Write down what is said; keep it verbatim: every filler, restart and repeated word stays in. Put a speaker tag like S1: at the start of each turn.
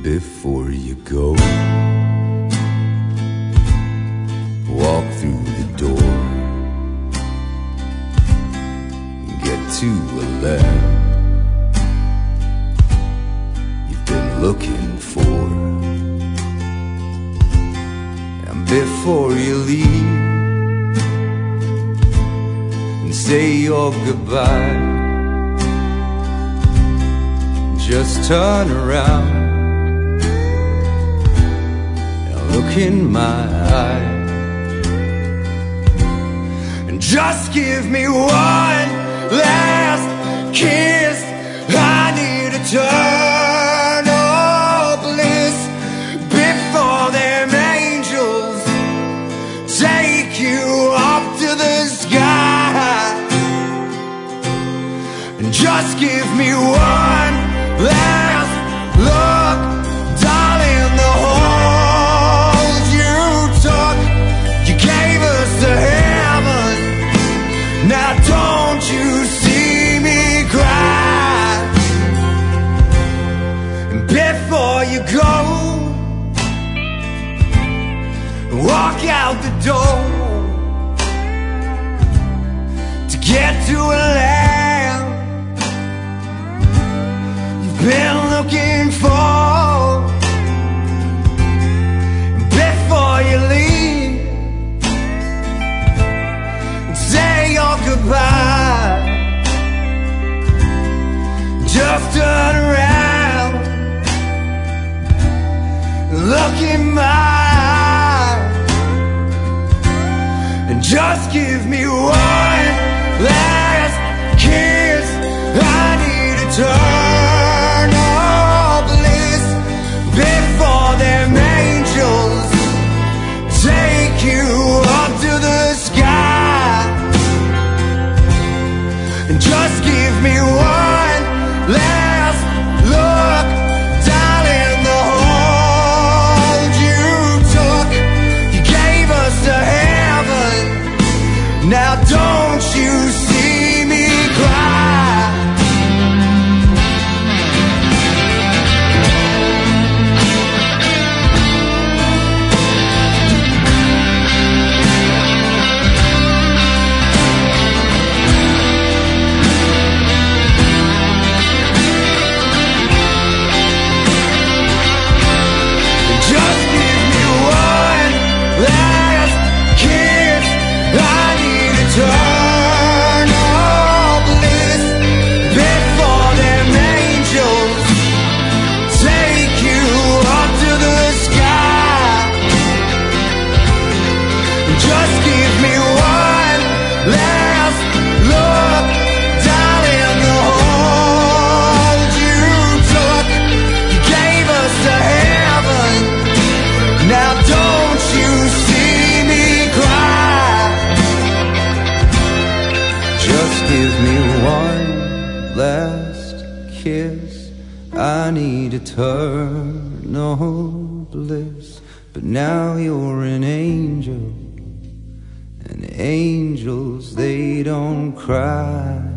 S1: before you go. Walk through the door, get to a land you've been looking for. And before you leave and say your goodbye, just turn around and look in my eyes. Just give me one last kiss. I need a turn of bliss before them angels take you up to the sky. And just give me one last look, darling. The holes you took, you gave us the heaven. Now don't you see me cry? And before you go, walk out the door to get to a land you've been looking for. And before you leave, say your goodbye. Just turn around, look in my eyes, and just give me one last kiss. I need a turn of bliss before them angels take you up to the sky. And just give me one last look, darling. The hold you took, you gave us to heaven. Now don't you see me cry? Turn of bliss before them angels take you up to the sky. Just give me one last look, darling. The hold you took, you gave us to heaven. Now don't you see me cry? Just give me one last kiss. I need eternal bliss. But now you're an angel, and angels, they don't cry.